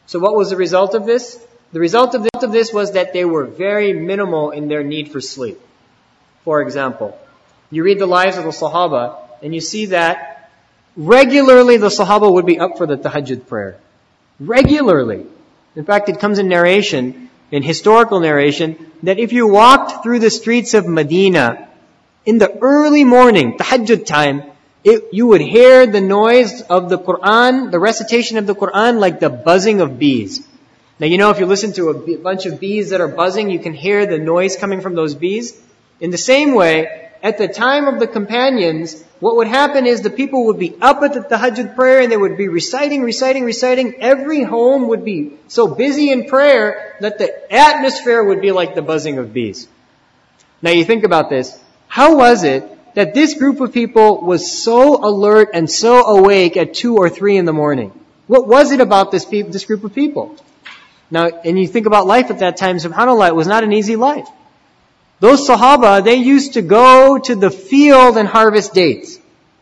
So what was the result of this? The result of this was that they were very minimal in their need for sleep. For example, you read the lives of the Sahaba, and you see that regularly the Sahaba would be up for the tahajjud prayer. Regularly. In fact, it comes in narration, in historical narration, that if you walked through the streets of Medina in the early morning, tahajjud time, you would hear the noise of the Quran, the recitation of the Quran, like the buzzing of bees. Now, you know, if you listen to a bunch of bees that are buzzing, you can hear the noise coming from those bees. In the same way, at the time of the companions, what would happen is the people would be up at the tahajjud prayer and they would be reciting. Every home would be so busy in prayer that the atmosphere would be like the buzzing of bees. Now you think about this. How was it that this group of people was so alert and so awake at 2 or 3 in the morning? What was it about this group of people? Now, and you think about life at that time, subhanAllah, it was not an easy life. Those Sahaba, they used to go to the field and harvest dates.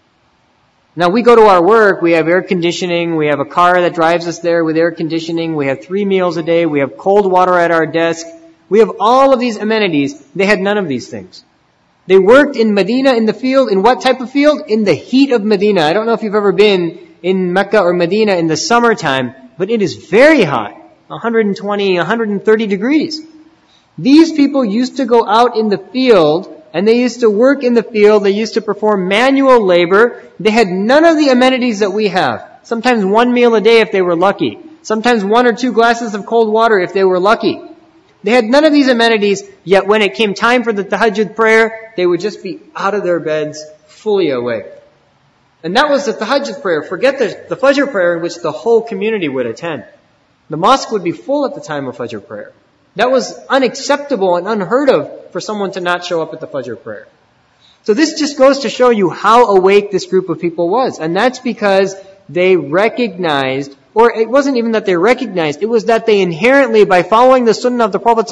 Now we go to our work, we have air conditioning, we have a car that drives us there with air conditioning, we have 3 meals a day, we have cold water at our desk, we have all of these amenities. They had none of these things. They worked in Medina in the field. In what type of field? In the heat of Medina. I don't know if you've ever been in Mecca or Medina in the summertime, but it is very hot. 120, 130 degrees. These people used to go out in the field and they used to work in the field. They used to perform manual labor. They had none of the amenities that we have. Sometimes 1 meal a day if they were lucky. Sometimes 1 or 2 glasses of cold water if they were lucky. They had none of these amenities, yet when it came time for the tahajjud prayer, they would just be out of their beds, fully awake. And that was the tahajjud prayer. Forget the Fajr prayer in which the whole community would attend. The mosque would be full at the time of Fajr prayer. That was unacceptable and unheard of for someone to not show up at the Fajr prayer. So this just goes to show you how awake this group of people was. And that's because they recognized, or it wasn't even that they recognized, it was that they inherently, by following the sunnah of the Prophet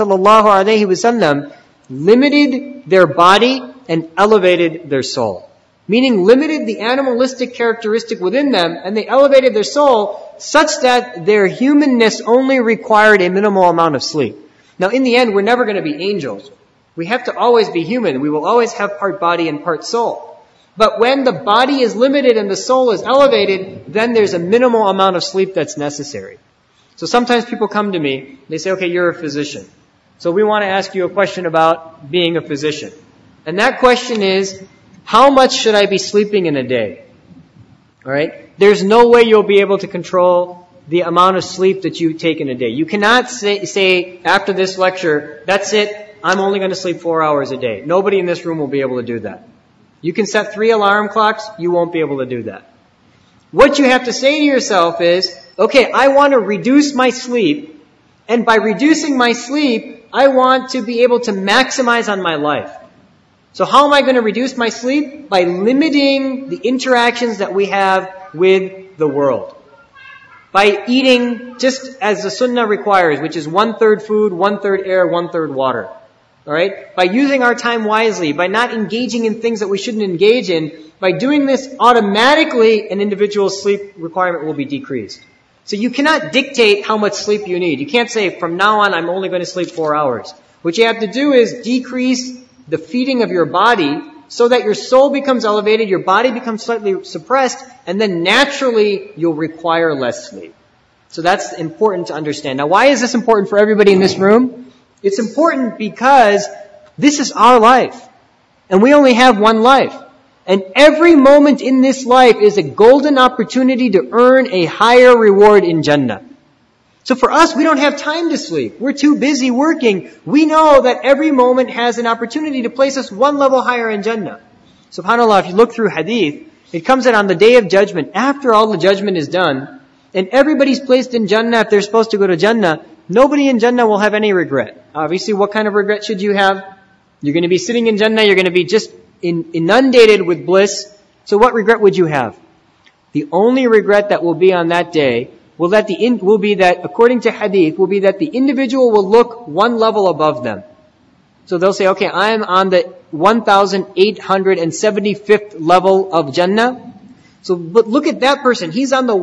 ﷺ, limited their body and elevated their soul. Meaning limited the animalistic characteristic within them, and they elevated their soul such that their humanness only required a minimal amount of sleep. Now in the end, we're never going to be angels. We have to always be human. We will always have part body and part soul. But when the body is limited and the soul is elevated, then there's a minimal amount of sleep that's necessary. So sometimes people come to me, they say, okay, you're a physician. So we want to ask you a question about being a physician. And that question is, how much should I be sleeping in a day? Alright? There's no way you'll be able to control the amount of sleep that you take in a day. You cannot say after this lecture, that's it, I'm only going to sleep 4 hours a day. Nobody in this room will be able to do that. You can set 3 alarm clocks, you won't be able to do that. What you have to say to yourself is, okay, I want to reduce my sleep, and by reducing my sleep, I want to be able to maximize on my life. So how am I going to reduce my sleep? By limiting the interactions that we have with the world. By eating just as the sunnah requires, which is 1/3 food, 1/3 air, 1/3 water. Alright? By using our time wisely, by not engaging in things that we shouldn't engage in, by doing this automatically, an individual's sleep requirement will be decreased. So you cannot dictate how much sleep you need. You can't say, from now on, I'm only going to sleep 4 hours. What you have to do is decrease the feeding of your body so that your soul becomes elevated, your body becomes slightly suppressed, and then naturally you'll require less sleep. So that's important to understand. Now why is this important for everybody in this room? It's important because this is our life. And we only have one life. And every moment in this life is a golden opportunity to earn a higher reward in Jannah. So for us, we don't have time to sleep. We're too busy working. We know that every moment has an opportunity to place us one level higher in Jannah. SubhanAllah, if you look through hadith, it comes that on the day of judgment, after all the judgment is done, and everybody's placed in Jannah if they're supposed to go to Jannah, nobody in Jannah will have any regret. Obviously, what kind of regret should you have? You're going to be sitting in Jannah, you're going to be just inundated with bliss. So what regret would you have? The only regret that will be on that day will be that, according to hadith, will be that the individual will look one level above them. So they'll say, okay, I am on the 1,875th level of Jannah. So, but look at that person. He's on the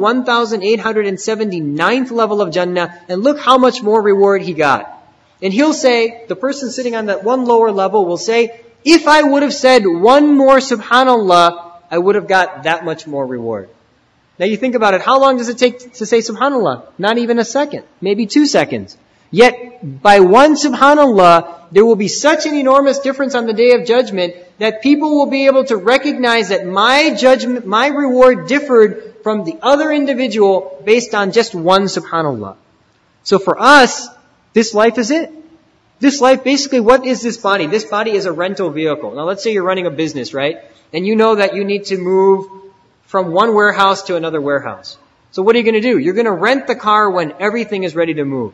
1,879th level of Jannah, and look how much more reward he got. And he'll say, the person sitting on that one lower level will say, if I would have said one more subhanallah, I would have got that much more reward. Now you think about it, how long does it take to say subhanallah? Not even a second, maybe 2 seconds. Yet, by one subhanallah, there will be such an enormous difference on the Day of Judgment that people will be able to recognize that my judgment, my reward differed from the other individual based on just one subhanallah. So for us, this life is it. This life, basically, what is this body? This body is a rental vehicle. Now let's say you're running a business, right? And you know that you need to move from one warehouse to another warehouse. So what are you going to do? You're going to rent the car when everything is ready to move.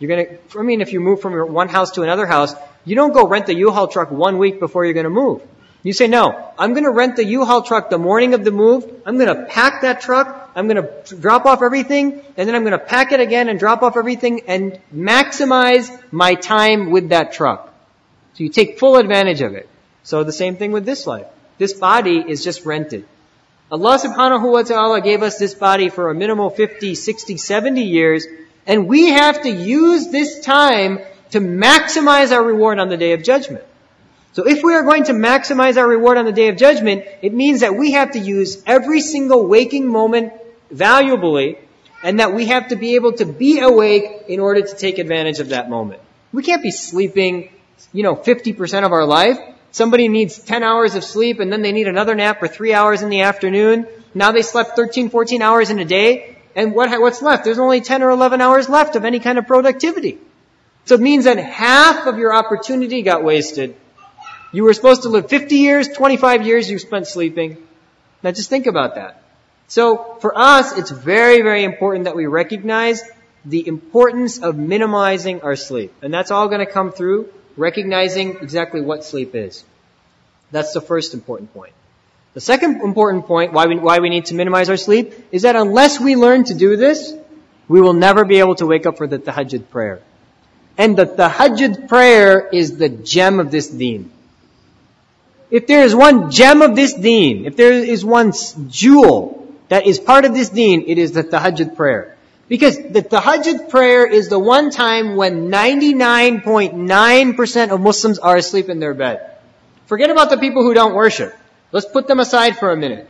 If you move from one house to another house, you don't go rent the U-Haul truck 1 week before you're going to move. You say, no, I'm going to rent the U-Haul truck the morning of the move. I'm going to pack that truck. I'm going to drop off everything. And then I'm going to pack it again and drop off everything and maximize my time with that truck. So you take full advantage of it. So the same thing with this life. This body is just rented. Allah subhanahu wa ta'ala gave us this body for a minimal 50, 60, 70 years. And we have to use this time to maximize our reward on the Day of Judgment. So if we are going to maximize our reward on the Day of Judgment, it means that we have to use every single waking moment valuably, and that we have to be able to be awake in order to take advantage of that moment. We can't be sleeping, 50% of our life. Somebody needs 10 hours of sleep, and then they need another nap for 3 hours in the afternoon. Now they slept 13, 14 hours in a day. And what's left? There's only 10 or 11 hours left of any kind of productivity. So it means that half of your opportunity got wasted. You were supposed to live 50 years, 25 years you spent sleeping. Now just think about that. So for us, it's very, very important that we recognize the importance of minimizing our sleep. And that's all going to come through recognizing exactly what sleep is. That's the first important point. The second important point, why we need to minimize our sleep, is that unless we learn to do this, we will never be able to wake up for the tahajjud prayer. And the tahajjud prayer is the gem of this deen. If there is one gem of this deen, if there is one jewel that is part of this deen, it is the tahajjud prayer. Because the tahajjud prayer is the one time when 99.9% of Muslims are asleep in their bed. Forget about the people who don't worship. Let's put them aside for a minute.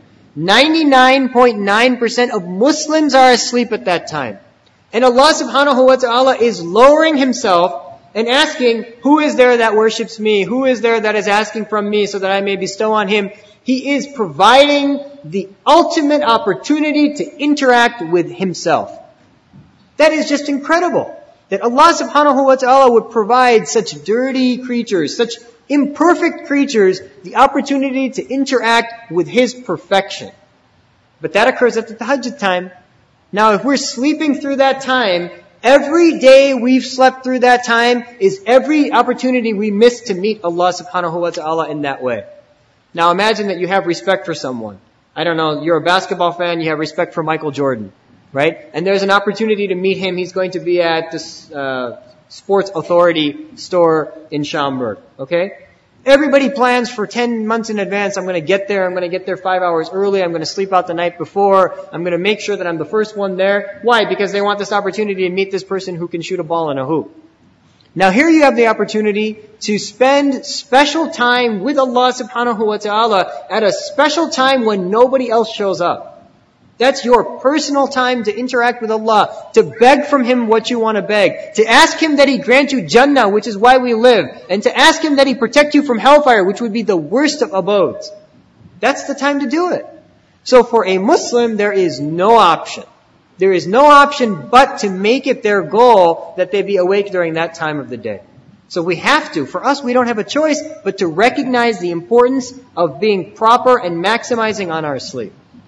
99.9% of Muslims are asleep at that time. And Allah subhanahu wa ta'ala is lowering Himself and asking, who is there that worships me? Who is there that is asking from me so that I may bestow on him? He is providing the ultimate opportunity to interact with Himself. That is just incredible. That Allah subhanahu wa ta'ala would provide such dirty creatures, such imperfect creatures, the opportunity to interact with His perfection. But that occurs at the tahajjud time. Now if we're sleeping through that time, every day we've slept through that time is every opportunity we miss to meet Allah subhanahu wa ta'ala in that way. Now imagine that you have respect for someone. I don't know, you're a basketball fan, you have respect for Michael Jordan, right? And there's an opportunity to meet him. He's going to be at this Sports Authority store in Schaumburg, okay? Everybody plans for 10 months in advance. I'm going to get there 5 hours early. I'm going to sleep out the night before. I'm going to make sure that I'm the first one there. Why? Because they want this opportunity to meet this person who can shoot a ball in a hoop. Now here you have the opportunity to spend special time with Allah subhanahu wa ta'ala at a special time when nobody else shows up. That's your personal time to interact with Allah, to beg from Him what you want to beg, to ask Him that He grant you Jannah, which is why we live, and to ask Him that He protect you from hellfire, which would be the worst of abodes. That's the time to do it. So for a Muslim, there is no option. There is no option but to make it their goal that they be awake during that time of the day. So we have to. For us, we don't have a choice but to recognize the importance of being proper and maximizing on our sleep.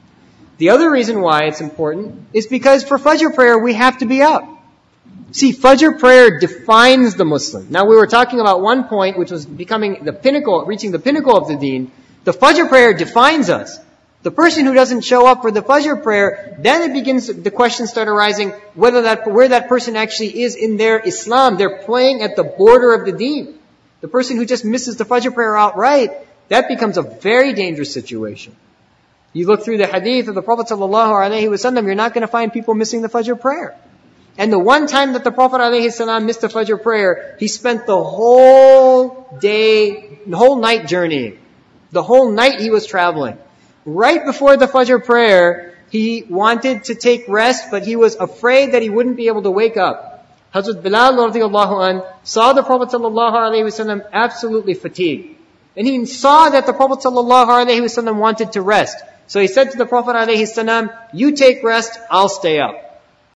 The other reason why it's important is because for Fajr prayer, we have to be up. See, Fajr prayer defines the Muslim. Now we were talking about one point, which was becoming the pinnacle, reaching the pinnacle of the deen. The Fajr prayer defines us. The person who doesn't show up for the Fajr prayer, then the questions start arising where that person actually is in their Islam. They're playing at the border of the deen. The person who just misses the Fajr prayer outright, that becomes a very dangerous situation. You look through the hadith of the Prophet ﷺ, you're not going to find people missing the Fajr prayer. And the one time that the Prophet ﷺ missed the Fajr prayer, he spent the whole day, the whole night journeying. The whole night he was traveling. Right before the Fajr prayer, he wanted to take rest, but he was afraid that he wouldn't be able to wake up. Hazrat Bilal radiallahu anh saw the Prophet ﷺ absolutely fatigued. And he saw that the Prophet ﷺ wanted to rest. So he said to the Prophet ﷺ, you take rest, I'll stay up.